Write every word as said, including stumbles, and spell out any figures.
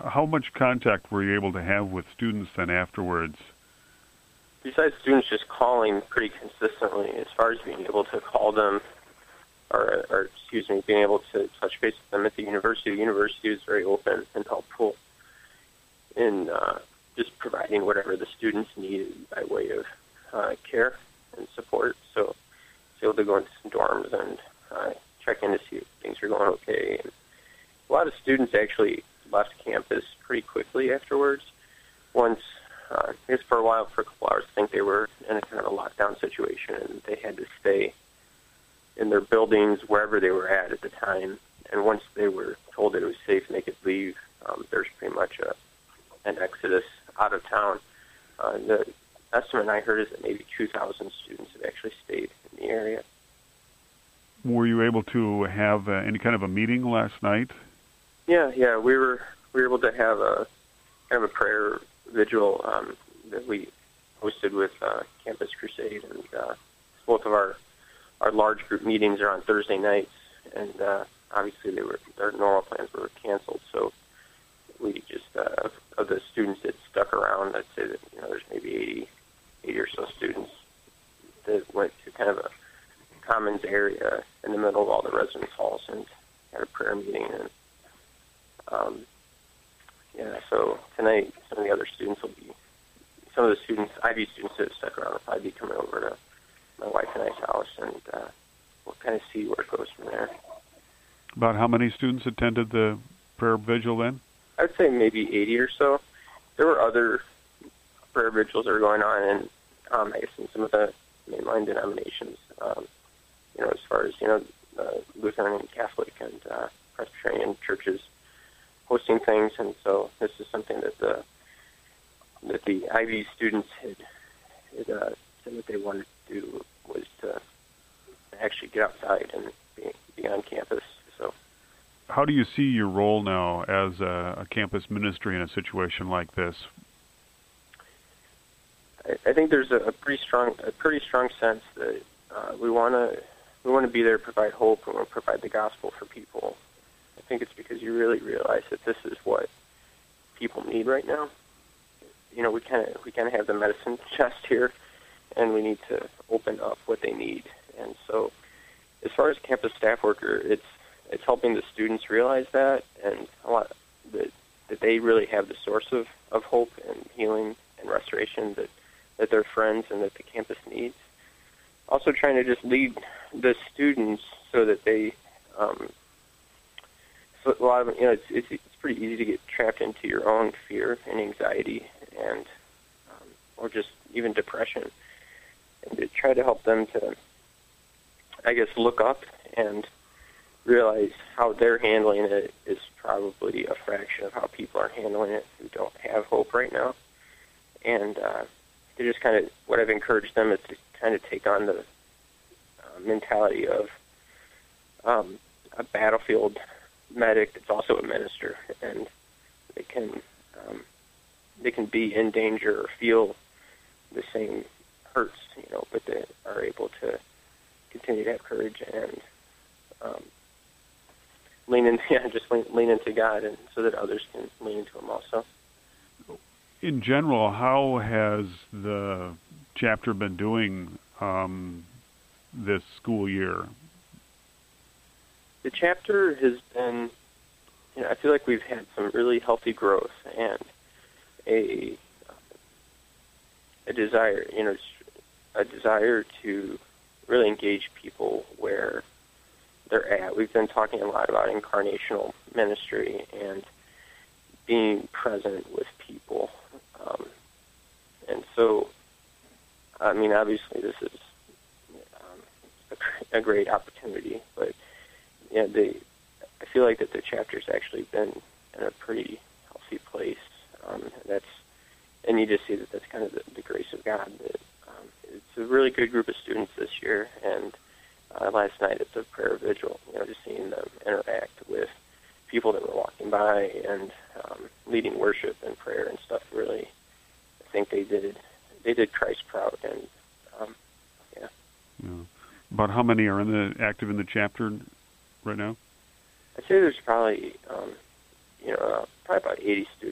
how much contact were you able to have with students then afterwards? Besides students just calling pretty consistently, as far as being able to call them, or, or excuse me, being able to touch base with them at the university, the university is very open and helpful in uh, just providing whatever the students need by way of uh, care and support. So, it's able to go into some dorms and uh, check in to see if things are going okay. And a lot of students actually left campus pretty quickly afterwards. Once, uh, I guess for a while, for a couple hours, I think they were in a kind of a lockdown situation, and they had to stay in their buildings wherever they were at at the time. And once they were told that it was safe and they could leave, um, there's pretty much a, an exodus out of town. Uh, the estimate I heard is that maybe two thousand students have actually stayed in the area. Were you able to have uh, any kind of a meeting last night? Yeah, yeah, we were we were able to have a kind of a prayer vigil um, that we hosted with uh, Campus Crusade, and uh, both of our our large group meetings are on Thursday nights, and uh, obviously they were their normal plans were canceled. So we just uh, of, of the students that stuck around, I'd say that you know there's maybe eighty, eighty or so students that went to kind of a commons area in the middle of all the residence halls and had a prayer meeting. And um, yeah, so tonight some of the other students will be some of the students, I B students that have stuck around will probably be coming over to my wife and I's house, and uh, we'll kind of see where it goes from there. About how many students attended the prayer vigil then? I'd say maybe eighty or so. There were other prayer vigils that were going on, and um, I guess in some of the mainline denominations, um, you know, as far as, you know, uh, Lutheran and Catholic and uh, Presbyterian churches hosting things, and so this is something that the that the I V students had, had uh, said that they wanted to do was to actually get outside and be, be on campus. So, how do you see your role now as a, a campus ministry in a situation like this? I, I think there's a, a pretty strong, a pretty strong sense that uh, we want to we want to be there to provide hope, and we want to provide the gospel for people. I think it's because you really realize that this is what people need right now. You know, we kind of we kind of have the medicine chest here, and we need to open up what they need. And so, as far as campus staff worker, it's it's helping the students realize that, and a lot that that they really have the source of, of hope and healing and restoration that that their friends and that the campus needs. Also, trying to just lead the students so that they, um, so a lot of you know, it's, it's it's pretty easy to get trapped into your own fear and anxiety, and um, or just even depression, and to try to help them to, I guess, look up and realize how they're handling it is probably a fraction of how people are handling it who don't have hope right now. And uh, to just kind of, what I've encouraged them is to kind of take on the uh, mentality of um, a battlefield medic that's also a minister, and they can um, they can be in danger or feel the same hurts, you know, but they are able to continue to have courage and um, lean in, yeah, just lean, lean into God, and so that others can lean into Him also. In general, how has the chapter been doing um, this school year? The chapter has been, you know, I feel like we've had some really healthy growth and a a desire, you know, a desire to really engage people where they're at. We've been talking a lot about incarnational ministry and being present with people. Um, and so, I mean, obviously this is um, a, a great opportunity, but yeah, they, I feel like that the chapter's actually been in a pretty healthy place. Um, that's, and you just see that that's kind of the, the grace of God. That um, it's a really good group of students this year, and uh, last night at the prayer vigil, you know, just seeing them interact with people that were walking by and um, leading worship and prayer and stuff. Really, I think they did they did Christ proud, and um, yeah. yeah. About how many are in the active in the chapter right now? I'd say there's probably um, you know uh, probably about eighty students.